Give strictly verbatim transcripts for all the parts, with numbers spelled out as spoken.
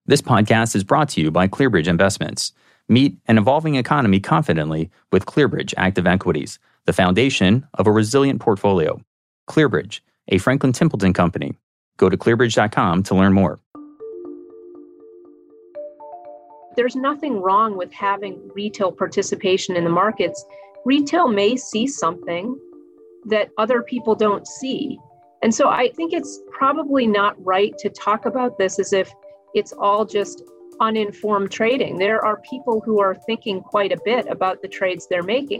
This podcast is brought to you by ClearBridge Investments. Meet an evolving economy confidently with ClearBridge Active Equities, the foundation of a resilient portfolio. ClearBridge, a Franklin Templeton company. Go to clearbridge dot com to learn more. There's nothing wrong with having retail participation in the markets. Retail may see something that other people don't see. And so I think it's probably not right to talk about this as if it's all just uninformed trading. There are people who are thinking quite a bit about the trades they're making.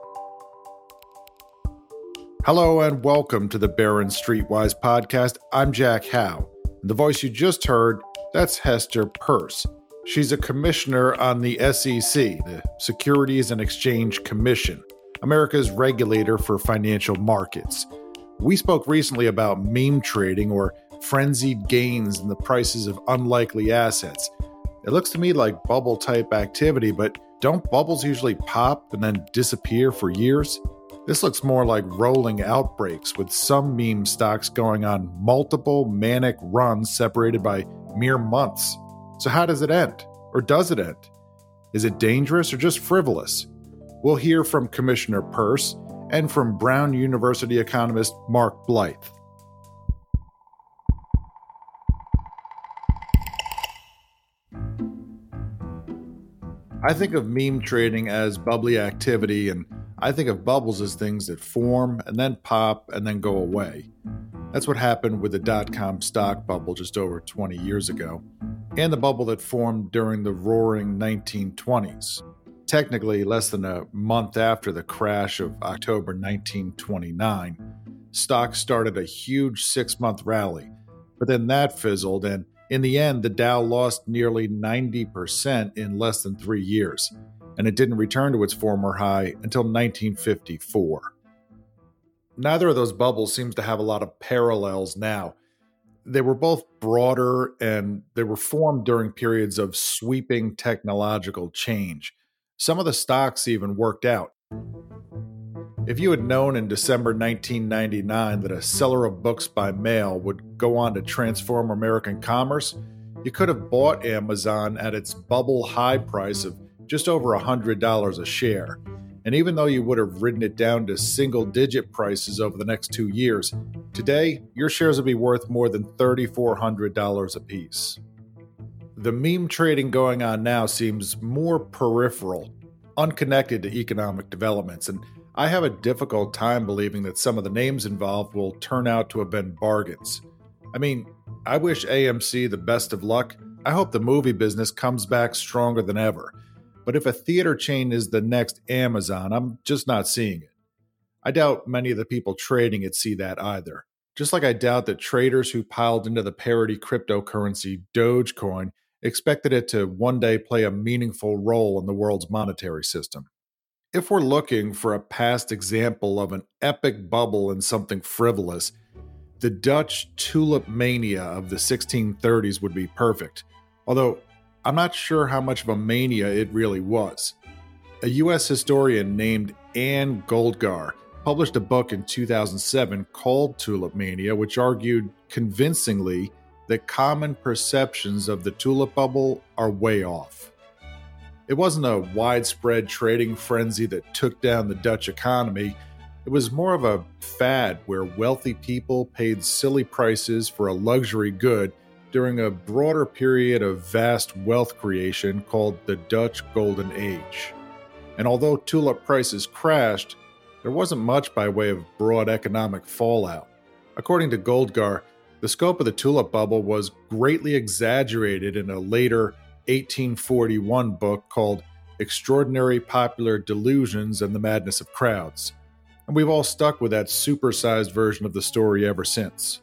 Hello and welcome to the Barron's Streetwise podcast. I'm Jack Howe. The voice you just heard, that's Hester Peirce. She's a commissioner on the S E C, the Securities and Exchange Commission, America's regulator for financial markets. We spoke recently about meme trading, or frenzied gains in the prices of unlikely assets. It looks to me like bubble-type activity, but don't bubbles usually pop and then disappear for years? This looks more like rolling outbreaks, with some meme stocks going on multiple manic runs separated by mere months. So how does it end? Or does it end? Is it dangerous or just frivolous? We'll hear from Commissioner Peirce and from Brown University economist Mark Blyth. I think of meme trading as bubbly activity, and I think of bubbles as things that form and then pop and then go away. That's what happened with the dot-com stock bubble just over twenty years ago, and the bubble that formed during the roaring nineteen twenties. Technically, less than a month after the crash of October nineteen twenty-nine, stocks started a huge six-month rally, but then that fizzled, and in the end, the Dow lost nearly ninety percent in less than three years, and it didn't return to its former high until nineteen fifty-four. Neither of those bubbles seems to have a lot of parallels now. They were both broader, and they were formed during periods of sweeping technological change. Some of the stocks even worked out. If you had known in December nineteen ninety-nine that a seller of books by mail would go on to transform American commerce, you could have bought Amazon at its bubble high price of just over one hundred dollars a share. And even though you would have ridden it down to single-digit prices over the next two years, today your shares would be worth more than three thousand four hundred dollars apiece. The meme trading going on now seems more peripheral, unconnected to economic developments, and I have a difficult time believing that some of the names involved will turn out to have been bargains. I mean, I wish A M C the best of luck. I hope the movie business comes back stronger than ever. But if a theater chain is the next Amazon, I'm just not seeing it. I doubt many of the people trading it see that either. Just like I doubt that traders who piled into the parody cryptocurrency Dogecoin expected it to one day play a meaningful role in the world's monetary system. If we're looking for a past example of an epic bubble in something frivolous, the Dutch tulip mania of the sixteen thirties would be perfect, although I'm not sure how much of a mania it really was. A U S historian named Anne Goldgar published a book in two thousand seven called Tulip Mania, which argued convincingly that common perceptions of the tulip bubble are way off. It wasn't a widespread trading frenzy that took down the Dutch economy. It was more of a fad where wealthy people paid silly prices for a luxury good during a broader period of vast wealth creation called the Dutch Golden Age. And although tulip prices crashed, there wasn't much by way of broad economic fallout. According to Goldgar, the scope of the tulip bubble was greatly exaggerated in a later eighteen forty-one book called Extraordinary Popular Delusions and the Madness of Crowds. And we've all stuck with that supersized version of the story ever since.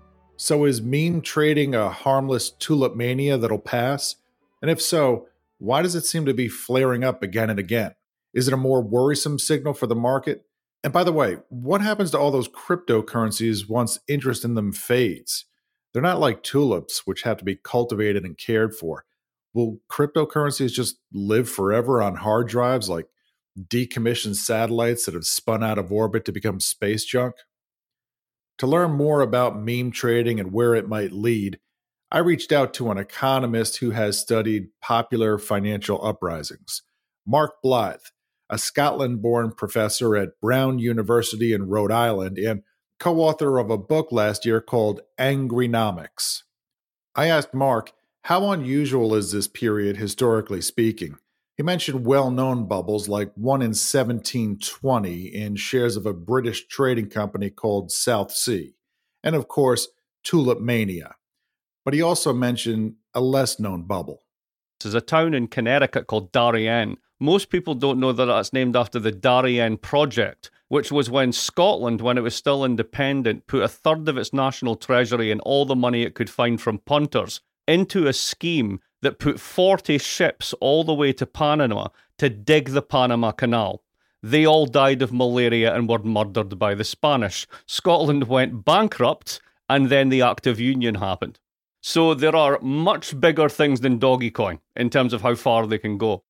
So is meme trading a harmless tulip mania that'll pass? And if so, why does it seem to be flaring up again and again? Is it a more worrisome signal for the market? And by the way, what happens to all those cryptocurrencies once interest in them fades? They're not like tulips, which have to be cultivated and cared for. Will cryptocurrencies just live forever on hard drives like decommissioned satellites that have spun out of orbit to become space junk? To learn more about meme trading and where it might lead, I reached out to an economist who has studied popular financial uprisings, Mark Blyth, a Scotland-born professor at Brown University in Rhode Island and co-author of a book last year called Angrynomics. I asked Mark, how unusual is this period historically speaking? He mentioned well-known bubbles like one in seventeen twenty in shares of a British trading company called South Sea, and of course, Tulip Mania. But he also mentioned a less-known bubble. There's a town in Connecticut called Darien. Most people don't know that that's named after the Darien Project, which was when Scotland, when it was still independent, put a third of its national treasury and all the money it could find from punters into a scheme that put forty ships all the way to Panama to dig the Panama Canal. They all died of malaria and were murdered by the Spanish. Scotland went bankrupt, and then the Act of Union happened. So there are much bigger things than Dogecoin in terms of how far they can go.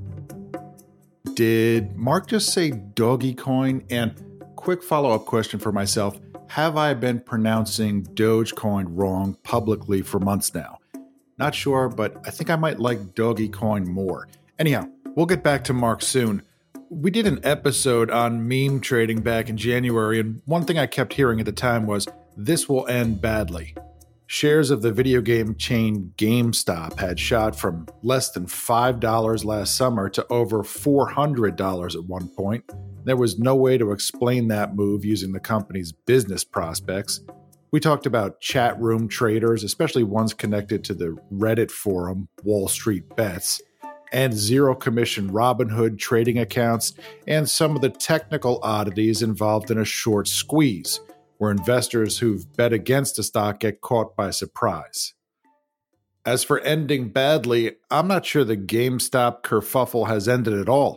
Did Mark just say Dogecoin? And quick follow-up question for myself. Have I been pronouncing Dogecoin wrong publicly for months now? Not sure, but I think I might like Dogecoin more. Anyhow, we'll get back to Mark soon. We did an episode on meme trading back in January, and one thing I kept hearing at the time was, this will end badly. Shares of the video game chain GameStop had shot from less than five dollars last summer to over four hundred dollars at one point. There was no way to explain that move using the company's business prospects. We talked about chat room traders, especially ones connected to the Reddit forum Wall Street Bets, and zero-commission Robinhood trading accounts, and some of the technical oddities involved in a short squeeze, where investors who've bet against a stock get caught by surprise. As for ending badly, I'm not sure the GameStop kerfuffle has ended at all.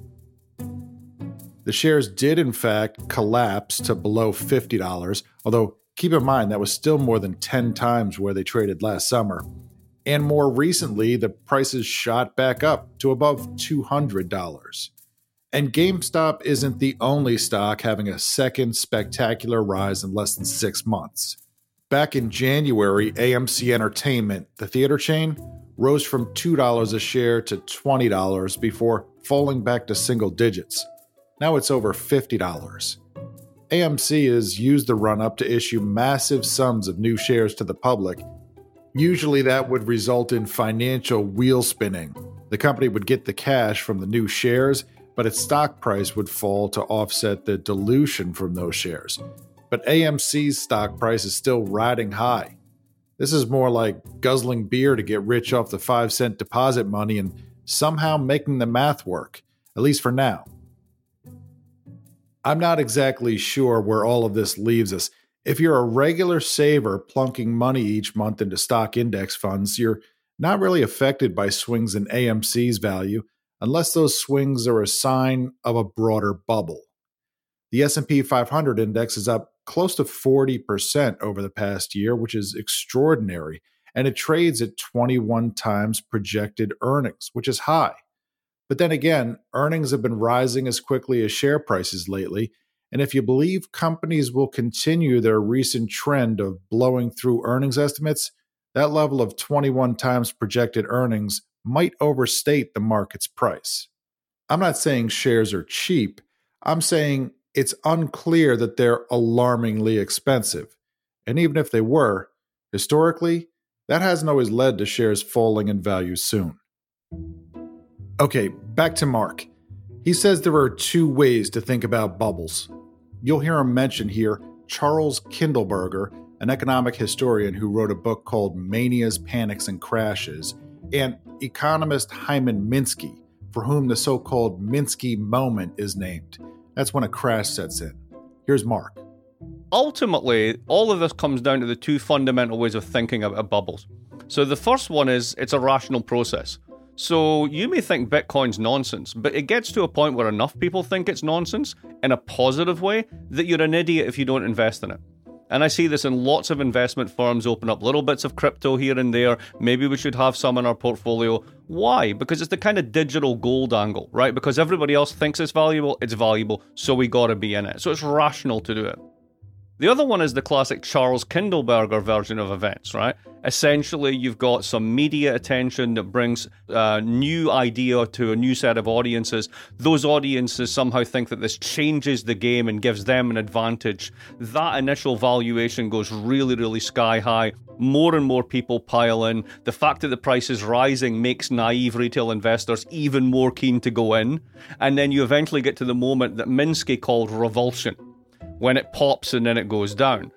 The shares did, in fact, collapse to below fifty dollars, although keep in mind that was still more than ten times where they traded last summer. And more recently, the prices shot back up to above two hundred dollars. And GameStop isn't the only stock having a second spectacular rise in less than six months. Back in January, A M C Entertainment, the theater chain, rose from two dollars a share to twenty dollars before falling back to single digits. Now it's over fifty dollars. A M C has used the run-up to issue massive sums of new shares to the public. Usually that would result in financial wheel spinning. The company would get the cash from the new shares, but its stock price would fall to offset the dilution from those shares. But A M C's stock price is still riding high. This is more like guzzling beer to get rich off the five cent deposit money and somehow making the math work, at least for now. I'm not exactly sure where all of this leaves us. If you're a regular saver plunking money each month into stock index funds, you're not really affected by swings in A M C's value, unless those swings are a sign of a broader bubble. The S and P five hundred index is up close to forty percent over the past year, which is extraordinary, and it trades at twenty-one times projected earnings, which is high. But then again, earnings have been rising as quickly as share prices lately, and if you believe companies will continue their recent trend of blowing through earnings estimates, that level of twenty-one times projected earnings might overstate the market's price. I'm not saying shares are cheap. I'm saying it's unclear that they're alarmingly expensive. And even if they were, historically, that hasn't always led to shares falling in value soon. Okay, back to Mark. He says there are two ways to think about bubbles. You'll hear him mention here Charles Kindleberger, an economic historian who wrote a book called Manias, Panics, and Crashes, and economist Hyman Minsky, for whom the so-called Minsky moment is named. That's when a crash sets in. Here's Mark. Ultimately, all of this comes down to the two fundamental ways of thinking about bubbles. So the first one is it's a rational process. So you may think Bitcoin's nonsense, but it gets to a point where enough people think it's nonsense in a positive way that you're an idiot if you don't invest in it. And I see this in lots of investment firms open up little bits of crypto here and there. Maybe we should have some in our portfolio. Why? Because it's the kind of digital gold angle, right? Because everybody else thinks it's valuable, it's valuable, so we gotta be in it. So it's rational to do it. The other one is the classic Charles Kindleberger version of events, right? Essentially, you've got some media attention that brings a new idea to a new set of audiences. Those audiences somehow think that this changes the game and gives them an advantage. That initial valuation goes really, really sky high. More and more people pile in. The fact that the price is rising makes naive retail investors even more keen to go in. And then you eventually get to the moment that Minsky called revulsion, when it pops and then it goes down.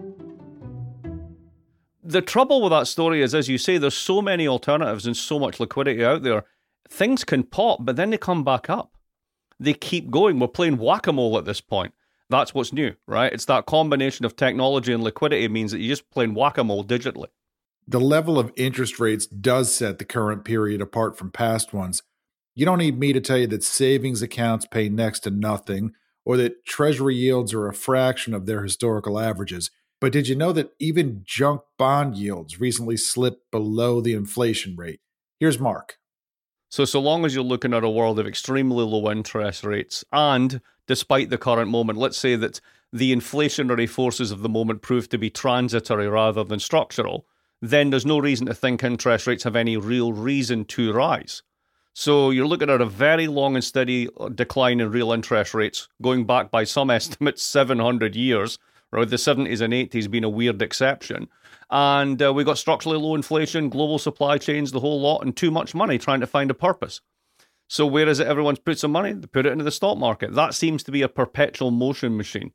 The trouble with that story is, as you say, there's so many alternatives and so much liquidity out there. Things can pop, but then they come back up. They keep going. We're playing whack-a-mole at this point. That's what's new, right? It's that combination of technology and liquidity means that you're just playing whack-a-mole digitally. The level of interest rates does set the current period apart from past ones. You don't need me to tell you that savings accounts pay next to nothing, or that treasury yields are a fraction of their historical averages. But did you know that even junk bond yields recently slipped below the inflation rate? Here's Mark. So, so long as you're looking at a world of extremely low interest rates, and despite the current moment, let's say that the inflationary forces of the moment prove to be transitory rather than structural, then there's no reason to think interest rates have any real reason to rise. So you're looking at a very long and steady decline in real interest rates, going back by some estimates seven hundred years, right? The seventies and eighties being a weird exception. And uh, we got structurally low inflation, global supply chains, the whole lot, and too much money trying to find a purpose. So where is it everyone's put some money? They put it into the stock market. That seems to be a perpetual motion machine.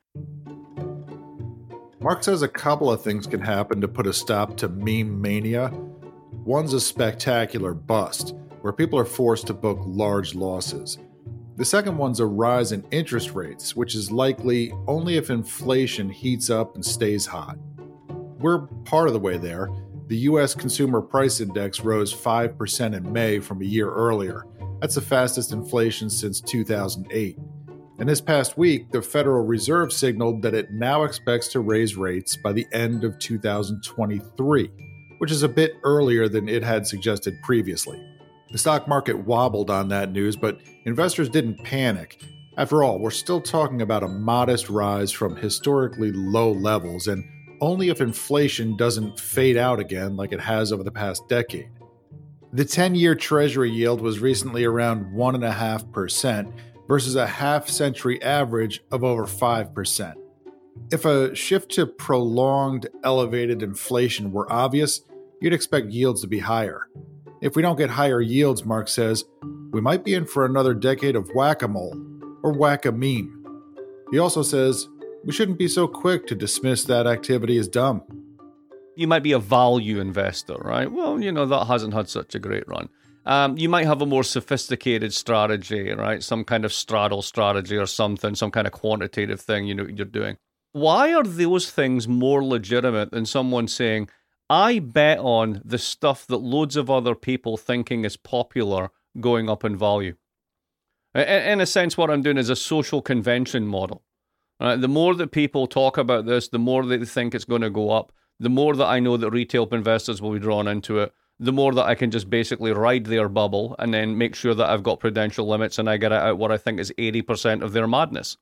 Mark says a couple of things can happen to put a stop to meme mania. One's a spectacular bust, where people are forced to book large losses. The second one's a rise in interest rates, which is likely only if inflation heats up and stays hot. We're part of the way there. The U S Consumer Price Index rose five percent in May from a year earlier. That's the fastest inflation since two thousand eight. And this past week, the Federal Reserve signaled that it now expects to raise rates by the end of two thousand twenty-three, which is a bit earlier than it had suggested previously. The stock market wobbled on that news, but investors didn't panic. After all, we're still talking about a modest rise from historically low levels, and only if inflation doesn't fade out again like it has over the past decade. The ten-year Treasury yield was recently around one point five percent versus a half-century average of over five percent. If a shift to prolonged, elevated inflation were obvious, you'd expect yields to be higher. If we don't get higher yields, Mark says, we might be in for another decade of whack-a-mole, or whack-a-meme. He also says, we shouldn't be so quick to dismiss that activity as dumb. You might be a value investor, right? Well, you know, that hasn't had such a great run. Um, you might have a more sophisticated strategy, right? Some kind of straddle strategy or something, some kind of quantitative thing you know you're doing. Why are those things more legitimate than someone saying, I bet on the stuff that loads of other people thinking is popular going up in value? In a sense, what I'm doing is a social convention model. Right? The more that people talk about this, the more that they think it's going to go up, the more that I know that retail investors will be drawn into it, the more that I can just basically ride their bubble and then make sure that I've got prudential limits and I get it out what I think is eighty percent of their madness.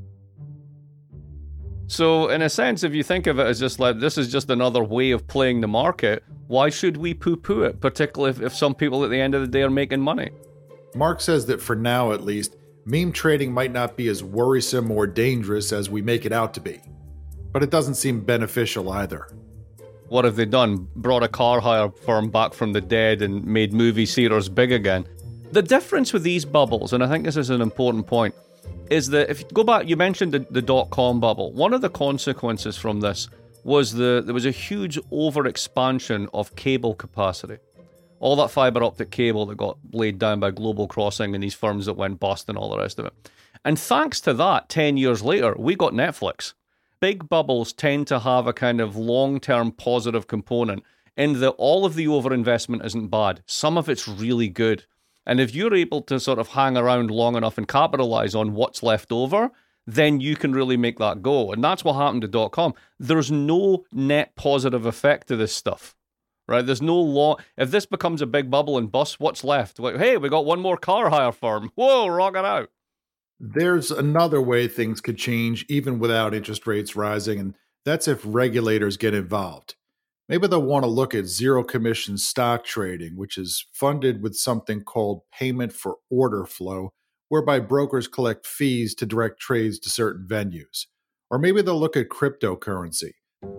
So in a sense, if you think of it as just like, this is just another way of playing the market, why should we poo-poo it, particularly if, if some people at the end of the day are making money? Mark says that for now at least, meme trading might not be as worrisome or dangerous as we make it out to be. But it doesn't seem beneficial either. What have they done? Brought a car hire firm back from the dead and made movie theaters big again. The difference with these bubbles, and I think this is an important point, is that if you go back, you mentioned the, the dot-com bubble. One of the consequences from this was the there was a huge overexpansion of cable capacity. All that fiber optic cable that got laid down by Global Crossing and these firms that went bust and all the rest of it. And thanks to that, ten years later, we got Netflix. Big bubbles tend to have a kind of long-term positive component in that all of the overinvestment isn't bad. Some of it's really good. And if you're able to sort of hang around long enough and capitalize on what's left over, then you can really make that go. And that's what happened to dot-com. There's no net positive effect to this stuff, right? There's no law. If this becomes a big bubble and busts, what's left? Like, hey, we got one more car hire firm. Whoa, rock it out. There's another way things could change even without interest rates rising, and that's if regulators get involved. Maybe they'll want to look at zero commission stock trading, which is funded with something called payment for order flow, whereby brokers collect fees to direct trades to certain venues. Or maybe they'll look at cryptocurrency.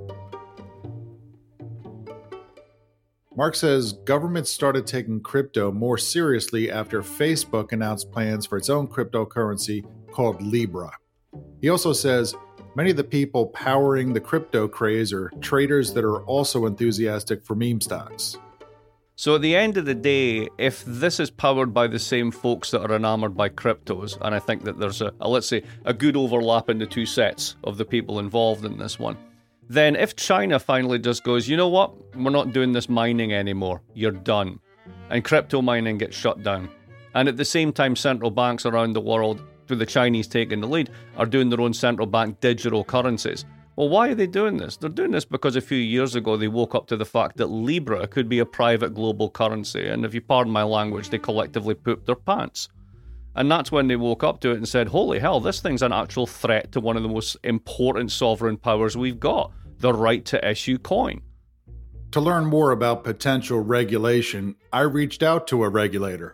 Mark says governments started taking crypto more seriously after Facebook announced plans for its own cryptocurrency called Libra. He also says many of the people powering the crypto craze are traders that are also enthusiastic for meme stocks. So at the end of the day, if this is powered by the same folks that are enamored by cryptos, and I think that there's a, a let's say, a good overlap in the two sets of the people involved in this one, then if China finally just goes, you know what, we're not doing this mining anymore, you're done, and crypto mining gets shut down, and at the same time central banks around the world, with the Chinese taking the lead, are doing their own central bank digital currencies. Well, why are they doing this? They're doing this because a few years ago they woke up to the fact that Libra could be a private global currency, and if you pardon my language, they collectively pooped their pants. And that's when they woke up to it and said, holy hell, this thing's an actual threat to one of the most important sovereign powers we've got, the right to issue coin. To learn more about potential regulation, I reached out to a regulator.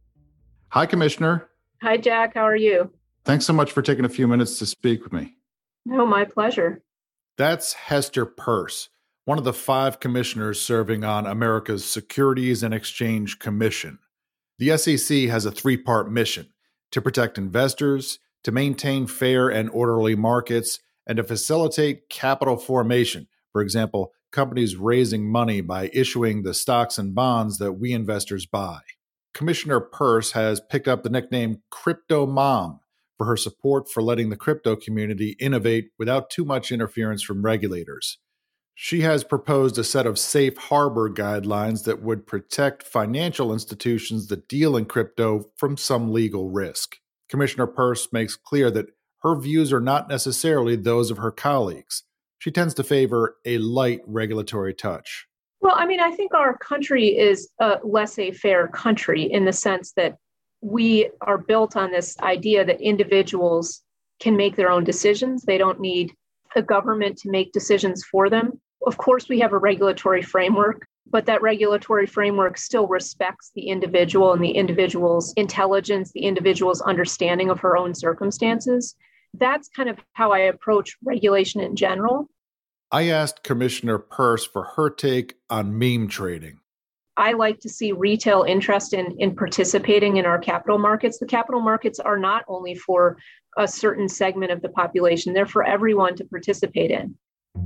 Hi, Commissioner. Hi, Jack. How are you? Thanks so much for taking a few minutes to speak with me. No, my pleasure. That's Hester Peirce, one of the five commissioners serving on America's Securities and Exchange Commission. The S E C has a three-part mission: to protect investors, to maintain fair and orderly markets, and to facilitate capital formation. For example, companies raising money by issuing the stocks and bonds that we investors buy. Commissioner Peirce has picked up the nickname Crypto Mom for her support for letting the crypto community innovate without too much interference from regulators. She has proposed a set of safe harbor guidelines that would protect financial institutions that deal in crypto from some legal risk. Commissioner Peirce makes clear that her views are not necessarily those of her colleagues. She tends to favor a light regulatory touch. Well, I mean, I think our country is a laissez-faire country in the sense that we are built on this idea that individuals can make their own decisions. They don't need a government to make decisions for them. Of course, we have a regulatory framework, but that regulatory framework still respects the individual and the individual's intelligence, the individual's understanding of her own circumstances. That's kind of how I approach regulation in general. I asked Commissioner Peirce for her take on meme trading. I like to see retail interest in, in participating in our capital markets. The capital markets are not only for a certain segment of the population, they're for everyone to participate in.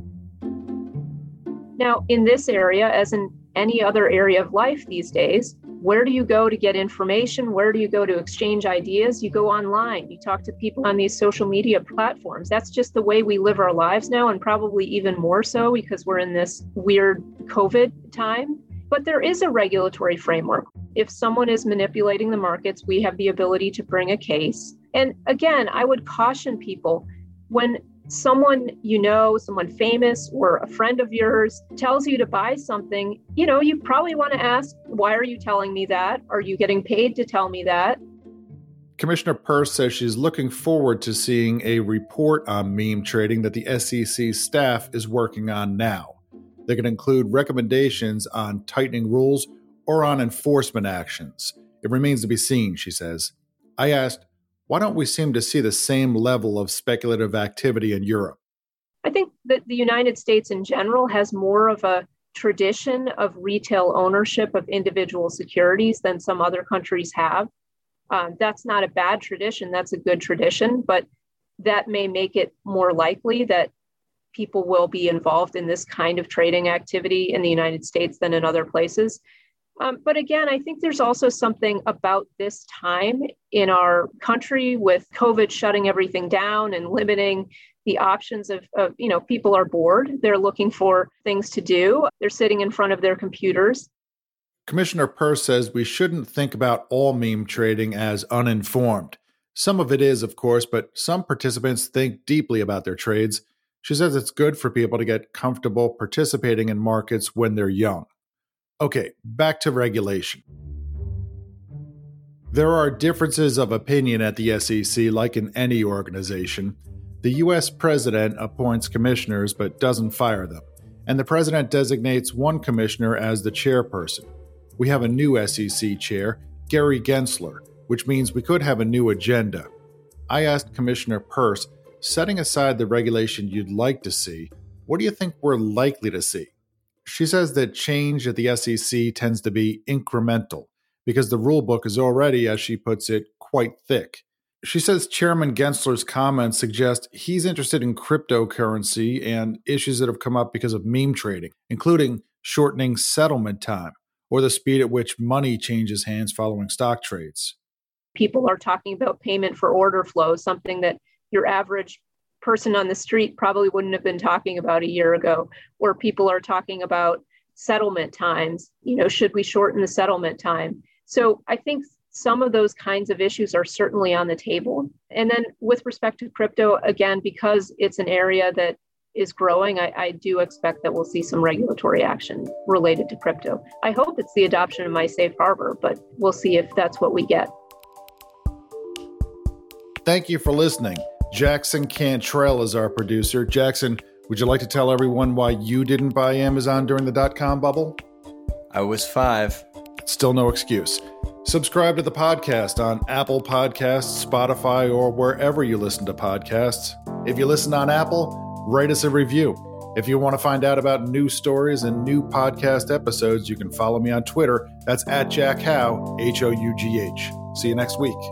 Now, in this area, as in any other area of life these days, where do you go to get information? Where do you go to exchange ideas? You go online. You talk to people on these social media platforms. That's just the way we live our lives now, and probably even more so because we're in this weird COVID time. But there is a regulatory framework. If someone is manipulating the markets, we have the ability to bring a case. And again, I would caution people, when someone you know, someone famous or a friend of yours tells you to buy something, you know, you probably want to ask, why are you telling me that? Are you getting paid to tell me that? Commissioner Peirce says she's looking forward to seeing a report on meme trading that the S E C staff is working on now. They can include recommendations on tightening rules or on enforcement actions. It remains to be seen, she says. I asked, why don't we seem to see the same level of speculative activity in Europe? I think that the United States in general has more of a tradition of retail ownership of individual securities than some other countries have. Um, that's not a bad tradition. That's a good tradition, but that may make it more likely that people will be involved in this kind of trading activity in the United States than in other places. Um, but again, I think there's also something about this time in our country with COVID shutting everything down and limiting the options of, of, you know, people are bored. They're looking for things to do. They're sitting in front of their computers. Commissioner Peirce says we shouldn't think about all meme trading as uninformed. Some of it is, of course, but some participants think deeply about their trades. She says it's good for people to get comfortable participating in markets when they're young. Okay, back to regulation. There are differences of opinion at the S E C, like in any organization. The U S president appoints commissioners but doesn't fire them, and the president designates one commissioner as the chairperson. We have a new S E C chair, Gary Gensler, which means we could have a new agenda. I asked Commissioner Peirce, setting aside the regulation you'd like to see, what do you think we're likely to see? She says that change at the S E C tends to be incremental, because the rulebook is already, as she puts it, quite thick. She says Chairman Gensler's comments suggest he's interested in cryptocurrency and issues that have come up because of meme trading, including shortening settlement time or the speed at which money changes hands following stock trades. People are talking about payment for order flow, something that your average person on the street probably wouldn't have been talking about a year ago, or people are talking about settlement times. You know, should we shorten the settlement time? So I think some of those kinds of issues are certainly on the table. And then with respect to crypto, again, because it's an area that is growing, I, I do expect that we'll see some regulatory action related to crypto. I hope it's the adoption of my safe harbor, but we'll see if that's what we get. Thank you for listening. Jackson Cantrell is our producer. Jackson, would you like to tell everyone why you didn't buy Amazon during the dot-com bubble? I was five. Still no excuse. Subscribe to the podcast on Apple Podcasts, Spotify, or wherever you listen to podcasts. If you listen on Apple, write us a review. If you want to find out about new stories and new podcast episodes, you can follow me on Twitter. That's at Jack Hough, H O U G H. See you next week.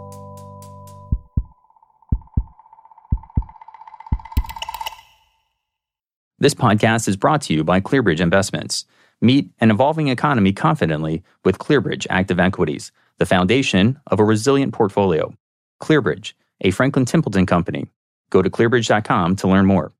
This podcast is brought to you by ClearBridge Investments. Meet an evolving economy confidently with ClearBridge Active Equities, the foundation of a resilient portfolio. ClearBridge, a Franklin Templeton company. Go to clearbridge dot com to learn more.